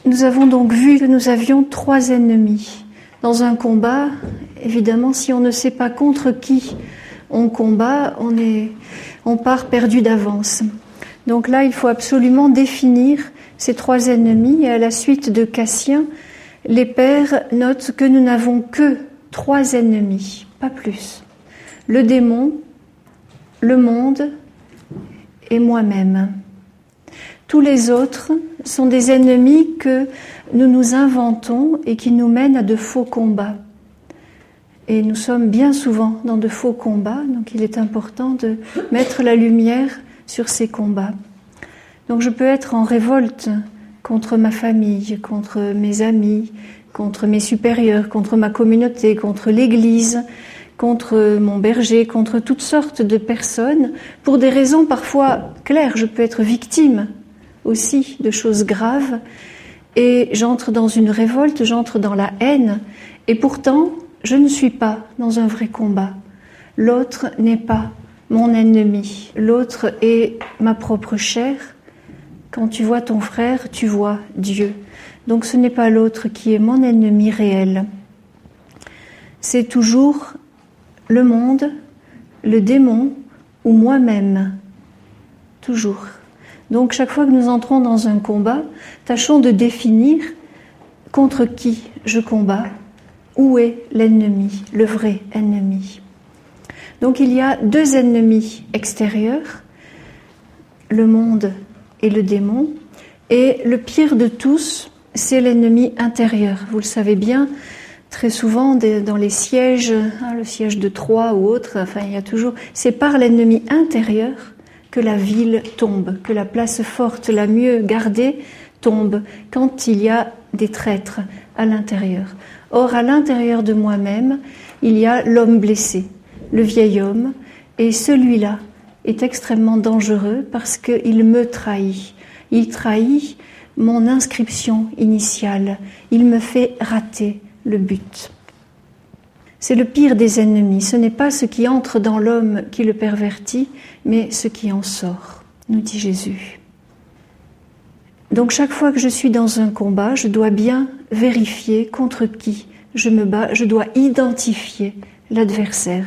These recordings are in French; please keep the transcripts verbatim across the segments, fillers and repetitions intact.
Nous avons donc vu que nous avions trois ennemis. Dans un combat, évidemment, si on ne sait pas contre qui on combat, on est, on part perdu d'avance. Donc là, il faut absolument définir ces trois ennemis. Et à la suite de Cassien, les pères notent que nous n'avons que trois ennemis, pas plus. Le démon, le monde et moi-même. Tous les autres sont des ennemis que nous nous inventons et qui nous mènent à de faux combats. Et nous sommes bien souvent dans de faux combats, donc il est important de mettre la lumière sur ces combats. Donc je peux être en révolte contre ma famille, contre mes amis, contre mes supérieurs, contre ma communauté, contre l'Église, contre mon berger, contre toutes sortes de personnes, pour des raisons parfois claires. Je peux être victime aussi de choses graves, et j'entre dans une révolte, j'entre dans la haine, et pourtant, je ne suis pas dans un vrai combat. L'autre n'est pas mon ennemi, l'autre est ma propre chair. Quand tu vois ton frère, tu vois Dieu. Donc ce n'est pas l'autre qui est mon ennemi réel. C'est toujours le monde, le démon ou moi-même. Toujours. Donc chaque fois que nous entrons dans un combat, tâchons de définir contre qui je combats, où est l'ennemi, le vrai ennemi. Donc il y a deux ennemis extérieurs, le monde et le démon, et le pire de tous, c'est l'ennemi intérieur. Vous le savez bien, très souvent dans les sièges, hein, le siège de Troie ou autre, enfin il y a toujours, c'est par l'ennemi intérieur que la ville tombe, que la place forte, la mieux gardée, tombe, quand il y a des traîtres à l'intérieur. Or, à l'intérieur de moi-même, il y a l'homme blessé, le vieil homme, et celui-là est extrêmement dangereux parce qu'il me trahit. Il trahit mon inscription initiale, il me fait rater le but. C'est le pire des ennemis. Ce n'est pas ce qui entre dans l'homme qui le pervertit, mais ce qui en sort, nous dit Jésus. Donc chaque fois que je suis dans un combat, je dois bien vérifier contre qui je me bats, je dois identifier l'adversaire.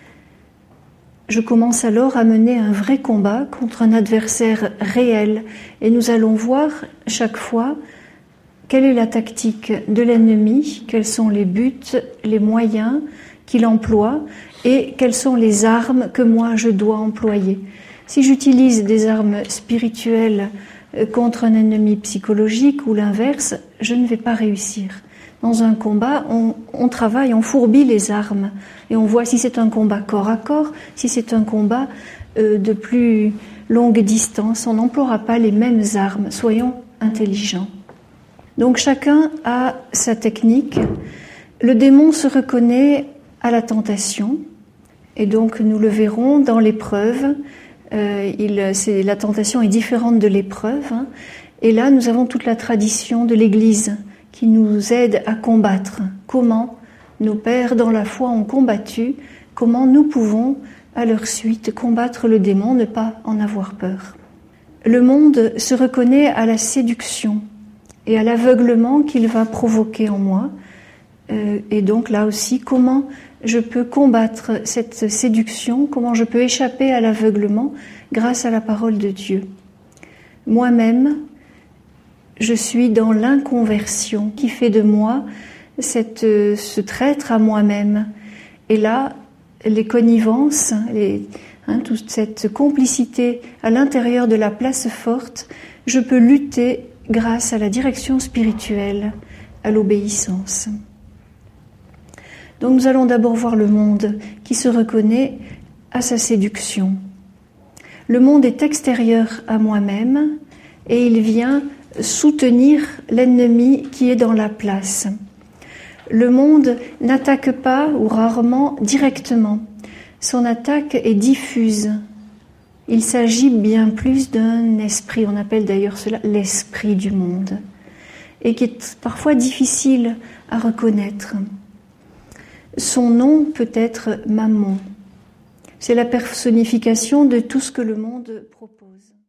Je commence alors à mener un vrai combat contre un adversaire réel, et nous allons voir chaque fois quelle est la tactique de l'ennemi, quels sont les buts, les moyens qu'il emploie et quelles sont les armes que moi je dois employer. Si j'utilise des armes spirituelles contre un ennemi psychologique ou l'inverse, je ne vais pas réussir. Dans un combat, on, on travaille, on fourbit les armes et on voit si c'est un combat corps à corps, si c'est un combat euh, de plus longue distance. On n'emploiera pas les mêmes armes, soyons intelligents. Donc chacun a sa technique. Le démon se reconnaît à la tentation, et donc nous le verrons dans l'épreuve. Euh, il, c'est, la tentation est différente de l'épreuve, hein. Et là nous avons toute la tradition de l'Église qui nous aide à combattre. Comment nos pères dans la foi ont combattu, comment nous pouvons à leur suite combattre le démon, ne pas en avoir peur. Le monde se reconnaît à la séduction et à l'aveuglement qu'il va provoquer en moi. Euh, et donc là aussi, comment je peux combattre cette séduction, comment je peux échapper à l'aveuglement grâce à la parole de Dieu. Moi-même, je suis dans l'inconversion qui fait de moi cette, ce traître à moi-même. Et là, les connivences, les, hein, toute cette complicité à l'intérieur de la place forte, je peux lutter grâce à la direction spirituelle, à l'obéissance. Donc nous allons d'abord voir le monde qui se reconnaît à sa séduction. Le monde est extérieur à moi-même et il vient soutenir l'ennemi qui est dans la place. Le monde n'attaque pas ou rarement directement. Son attaque est diffuse. Il s'agit bien plus d'un esprit, on appelle d'ailleurs cela l'esprit du monde, et qui est parfois difficile à reconnaître. Son nom peut être Mammon. C'est la personnification de tout ce que le monde propose.